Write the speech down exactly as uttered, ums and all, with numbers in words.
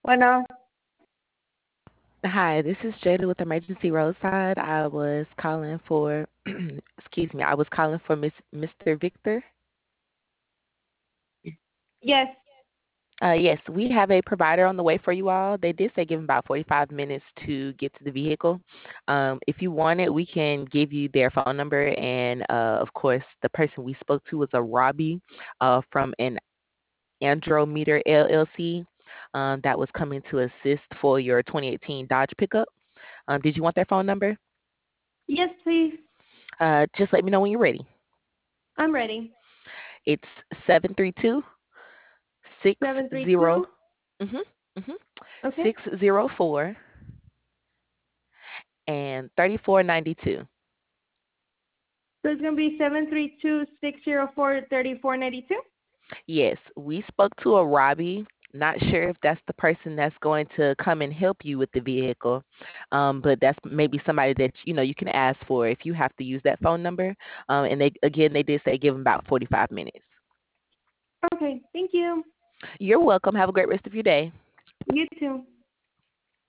Bueno, Hi, this is Jada with Emergency Roadside. I was calling for, excuse me, I was calling for Miss Mister Victor. yes. Uh, yes, we have a provider on the way for you all. They did say give them about forty-five minutes to get to the vehicle. Um, if you want it, we can give you their phone number. And uh, of course, the person we spoke to was a Robbie uh, from an Andrometer L L C um, that was coming to assist for your twenty eighteen Dodge pickup. Um, did you want their phone number? Yes, please. Uh, just let me know when you're ready. I'm ready. It's seven three two six Seven three zero two. mm-hmm, mm-hmm, Okay. six zero four and thirty-four ninety-two. So it's gonna be seven three two six zero four thirty four ninety two. Yes, we spoke to a Robbie. Not sure if that's the person that's going to come and help you with the vehicle, um, but that's maybe somebody that you know you can ask for if you have to use that phone number. Um, and they again, they did say give them about forty-five minutes. Okay. Thank you. You're welcome. Have a great rest of your day. You too.